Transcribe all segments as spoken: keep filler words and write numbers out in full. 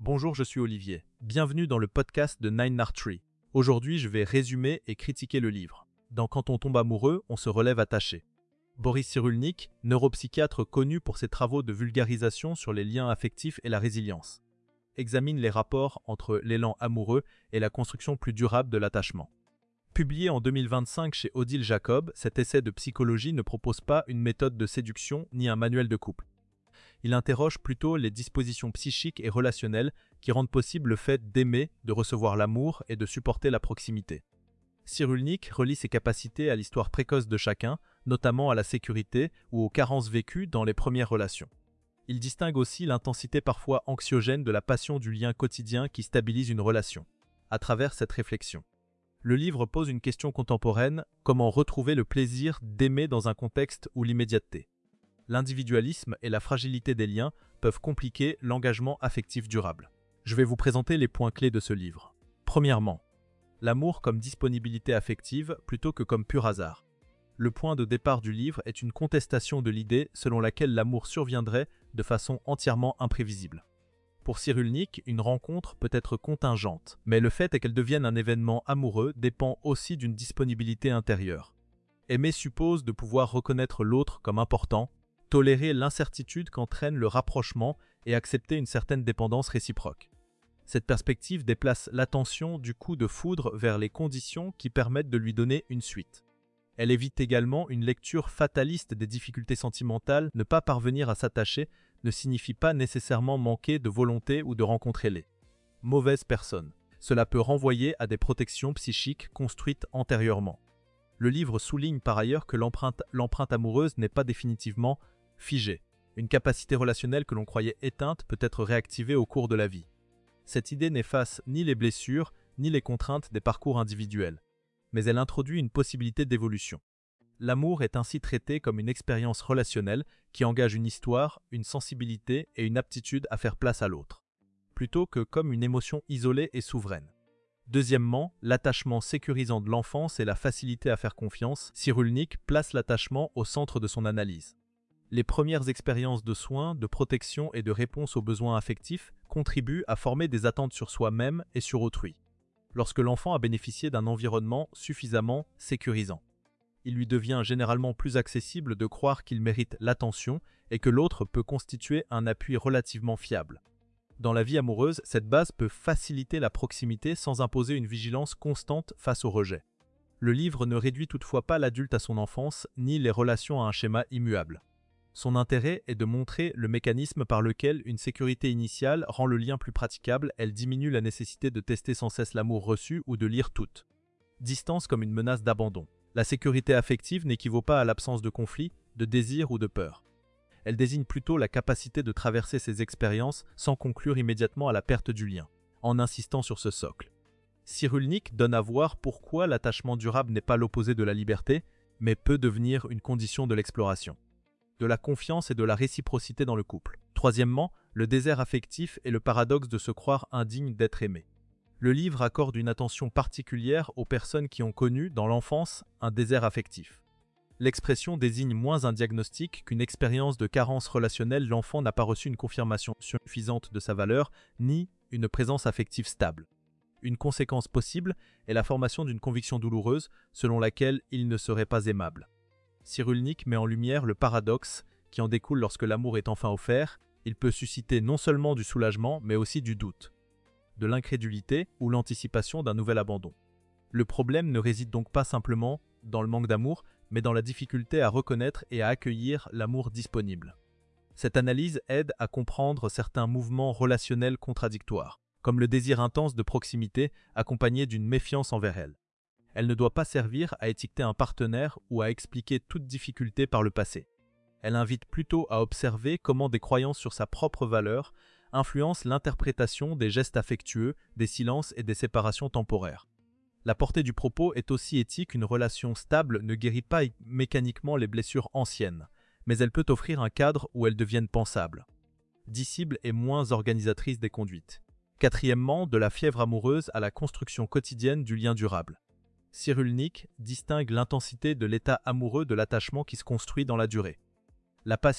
Bonjour, je suis Olivier. Bienvenue dans le podcast de Nine Art Tree. Aujourd'hui, je vais résumer et critiquer le livre. Dans Quand on tombe amoureux, on se relève attaché. Boris Cyrulnik, neuropsychiatre connu pour ses travaux de vulgarisation sur les liens affectifs et la résilience, examine les rapports entre l'élan amoureux et la construction plus durable de l'attachement. Publié en deux mille vingt-cinq chez Odile Jacob, cet essai de psychologie ne propose pas une méthode de séduction ni un manuel de couple. Il interroge plutôt les dispositions psychiques et relationnelles qui rendent possible le fait d'aimer, de recevoir l'amour et de supporter la proximité. Cyrulnik relie ses capacités à l'histoire précoce de chacun, notamment à la sécurité ou aux carences vécues dans les premières relations. Il distingue aussi l'intensité parfois anxiogène de la passion du lien quotidien qui stabilise une relation. À travers cette réflexion, le livre pose une question contemporaine: comment retrouver le plaisir d'aimer dans un contexte où l'immédiateté, l'individualisme et la fragilité des liens peuvent compliquer l'engagement affectif durable. Je vais vous présenter les points clés de ce livre. Premièrement, l'amour comme disponibilité affective plutôt que comme pur hasard. Le point de départ du livre est une contestation de l'idée selon laquelle l'amour surviendrait de façon entièrement imprévisible. Pour Cyrulnik, une rencontre peut être contingente, mais le fait est qu'elle devienne un événement amoureux dépend aussi d'une disponibilité intérieure. Aimer suppose de pouvoir reconnaître l'autre comme important, tolérer l'incertitude qu'entraîne le rapprochement et accepter une certaine dépendance réciproque. Cette perspective déplace l'attention du coup de foudre vers les conditions qui permettent de lui donner une suite. Elle évite également une lecture fataliste des difficultés sentimentales. Ne pas parvenir à s'attacher ne signifie pas nécessairement manquer de volonté ou de rencontrer les mauvaises personnes. Cela peut renvoyer à des protections psychiques construites antérieurement. Le livre souligne par ailleurs que l'empreinte, l'empreinte amoureuse n'est pas définitivement figée. Une capacité relationnelle que l'on croyait éteinte peut être réactivée au cours de la vie. Cette idée n'efface ni les blessures, ni les contraintes des parcours individuels, mais elle introduit une possibilité d'évolution. L'amour est ainsi traité comme une expérience relationnelle qui engage une histoire, une sensibilité et une aptitude à faire place à l'autre, plutôt que comme une émotion isolée et souveraine. Deuxièmement, l'attachement sécurisant de l'enfance et la facilité à faire confiance. Cyrulnik place l'attachement au centre de son analyse. Les premières expériences de soins, de protection et de réponse aux besoins affectifs contribuent à former des attentes sur soi-même et sur autrui. Lorsque l'enfant a bénéficié d'un environnement suffisamment sécurisant, il lui devient généralement plus accessible de croire qu'il mérite l'attention et que l'autre peut constituer un appui relativement fiable. Dans la vie amoureuse, cette base peut faciliter la proximité sans imposer une vigilance constante face au rejet. Le livre ne réduit toutefois pas l'adulte à son enfance, ni les relations à un schéma immuable. Son intérêt est de montrer le mécanisme par lequel une sécurité initiale rend le lien plus praticable. Elle diminue la nécessité de tester sans cesse l'amour reçu ou de lire toute distance comme une menace d'abandon. La sécurité affective n'équivaut pas à l'absence de conflit, de désir ou de peur. Elle désigne plutôt la capacité de traverser ces expériences sans conclure immédiatement à la perte du lien, en insistant sur ce socle. Cyrulnik donne à voir pourquoi l'attachement durable n'est pas l'opposé de la liberté, mais peut devenir une condition de l'exploration, de la confiance et de la réciprocité dans le couple. Troisièmement, le désert affectif et le paradoxe de se croire indigne d'être aimé. Le livre accorde une attention particulière aux personnes qui ont connu, dans l'enfance, un désert affectif. L'expression désigne moins un diagnostic qu'une expérience de carence relationnelle. L'enfant n'a pas reçu une confirmation suffisante de sa valeur, ni une présence affective stable. Une conséquence possible est la formation d'une conviction douloureuse selon laquelle il ne serait pas aimable. Cyrulnik met en lumière le paradoxe qui en découle lorsque l'amour est enfin offert. Il peut susciter non seulement du soulagement, mais aussi du doute, de l'incrédulité ou l'anticipation d'un nouvel abandon. Le problème ne réside donc pas simplement dans le manque d'amour, mais dans la difficulté à reconnaître et à accueillir l'amour disponible. Cette analyse aide à comprendre certains mouvements relationnels contradictoires, comme le désir intense de proximité accompagné d'une méfiance envers elle. Elle ne doit pas servir à étiqueter un partenaire ou à expliquer toute difficulté par le passé. Elle invite plutôt à observer comment des croyances sur sa propre valeur influencent l'interprétation des gestes affectueux, des silences et des séparations temporaires. La portée du propos est aussi éthique. Une relation stable ne guérit pas mécaniquement les blessures anciennes, mais elle peut offrir un cadre où elles deviennent pensables, discibles et moins organisatrices des conduites. Quatrièmement, de la fièvre amoureuse à la construction quotidienne du lien durable. Cyrulnik distingue l'intensité de l'état amoureux de l'attachement qui se construit dans la durée. La passion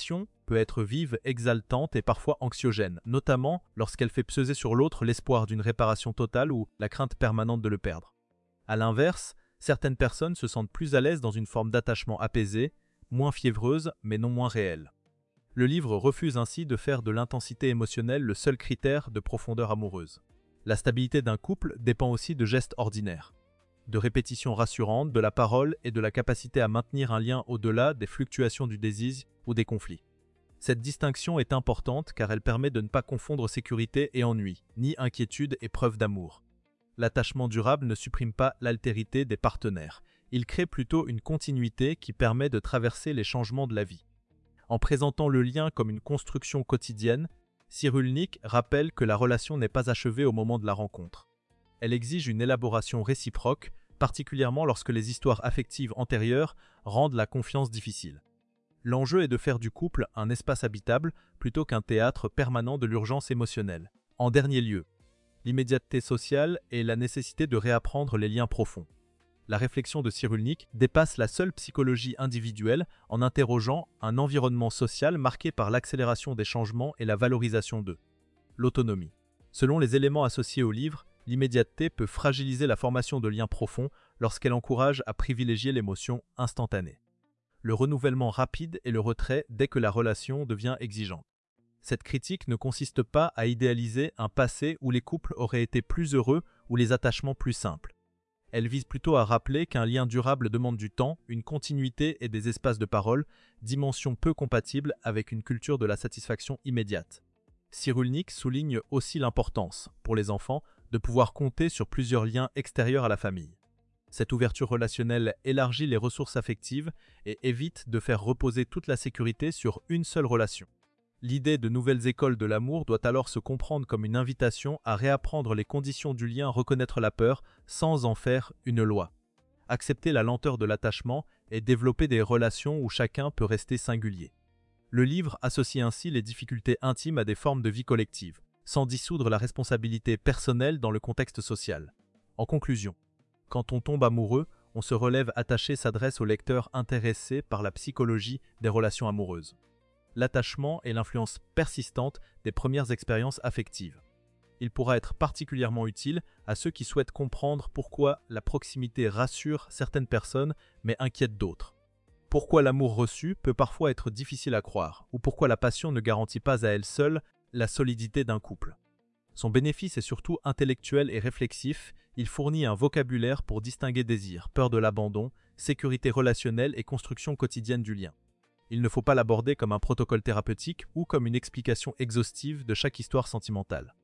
peut être vive, exaltante et parfois anxiogène, notamment lorsqu'elle fait peser sur l'autre l'espoir d'une réparation totale ou la crainte permanente de le perdre. A l'inverse, certaines personnes se sentent plus à l'aise dans une forme d'attachement apaisé, moins fiévreuse mais non moins réelle. Le livre refuse ainsi de faire de l'intensité émotionnelle le seul critère de profondeur amoureuse. La stabilité d'un couple dépend aussi de gestes ordinaires, de répétitions rassurantes, de la parole et de la capacité à maintenir un lien au-delà des fluctuations du désir ou des conflits. Cette distinction est importante car elle permet de ne pas confondre sécurité et ennui, ni inquiétude et preuve d'amour. L'attachement durable ne supprime pas l'altérité des partenaires, il crée plutôt une continuité qui permet de traverser les changements de la vie. En présentant le lien comme une construction quotidienne, Cyrulnik rappelle que la relation n'est pas achevée au moment de la rencontre. Elle exige une élaboration réciproque, particulièrement lorsque les histoires affectives antérieures rendent la confiance difficile. L'enjeu est de faire du couple un espace habitable plutôt qu'un théâtre permanent de l'urgence émotionnelle. En dernier lieu, l'immédiateté sociale et la nécessité de réapprendre les liens profonds. La réflexion de Cyrulnik dépasse la seule psychologie individuelle en interrogeant un environnement social marqué par l'accélération des changements et la valorisation d'eux. L'autonomie. Selon les éléments associés au livre, l'immédiateté peut fragiliser la formation de liens profonds lorsqu'elle encourage à privilégier l'émotion instantanée. Le renouvellement rapide et le retrait dès que la relation devient exigeante. Cette critique ne consiste pas à idéaliser un passé où les couples auraient été plus heureux ou les attachements plus simples. Elle vise plutôt à rappeler qu'un lien durable demande du temps, une continuité et des espaces de parole, dimension peu compatible avec une culture de la satisfaction immédiate. Cyrulnik souligne aussi l'importance, pour les enfants, de pouvoir compter sur plusieurs liens extérieurs à la famille. Cette ouverture relationnelle élargit les ressources affectives et évite de faire reposer toute la sécurité sur une seule relation. L'idée de nouvelles écoles de l'amour doit alors se comprendre comme une invitation à réapprendre les conditions du lien, reconnaître la peur, sans en faire une loi. Accepter la lenteur de l'attachement et développer des relations où chacun peut rester singulier. Le livre associe ainsi les difficultés intimes à des formes de vie collective, sans dissoudre la responsabilité personnelle dans le contexte social. En conclusion, quand on tombe amoureux, on se relève attaché s'adresse au lecteur intéressé par la psychologie des relations amoureuses. L'attachement et l'influence persistante des premières expériences affectives. Il pourra être particulièrement utile à ceux qui souhaitent comprendre pourquoi la proximité rassure certaines personnes mais inquiète d'autres. Pourquoi l'amour reçu peut parfois être difficile à croire, ou pourquoi la passion ne garantit pas à elle seule la solidité d'un couple. Son bénéfice est surtout intellectuel et réflexif, il fournit un vocabulaire pour distinguer désir, peur de l'abandon, sécurité relationnelle et construction quotidienne du lien. Il ne faut pas l'aborder comme un protocole thérapeutique ou comme une explication exhaustive de chaque histoire sentimentale.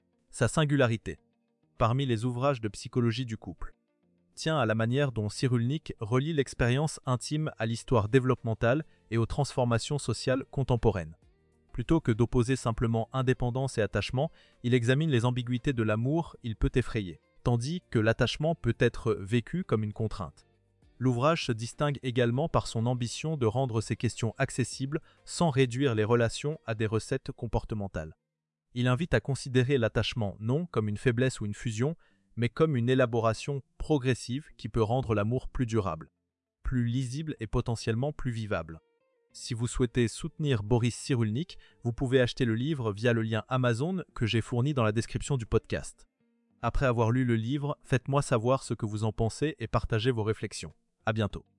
Sa singularité, parmi les ouvrages de psychologie du couple, tient à la manière dont Cyrulnik relie l'expérience intime à l'histoire développementale et aux transformations sociales contemporaines. Plutôt que d'opposer simplement indépendance et attachement, il examine les ambiguïtés de l'amour, il peut effrayer, tandis que l'attachement peut être vécu comme une contrainte. L'ouvrage se distingue également par son ambition de rendre ces questions accessibles sans réduire les relations à des recettes comportementales. Il invite à considérer l'attachement non comme une faiblesse ou une fusion, mais comme une élaboration progressive qui peut rendre l'amour plus durable, plus lisible et potentiellement plus vivable. Si vous souhaitez soutenir Boris Cyrulnik, vous pouvez acheter le livre via le lien Amazon que j'ai fourni dans la description du podcast. Après avoir lu le livre, faites-moi savoir ce que vous en pensez et partagez vos réflexions. À bientôt.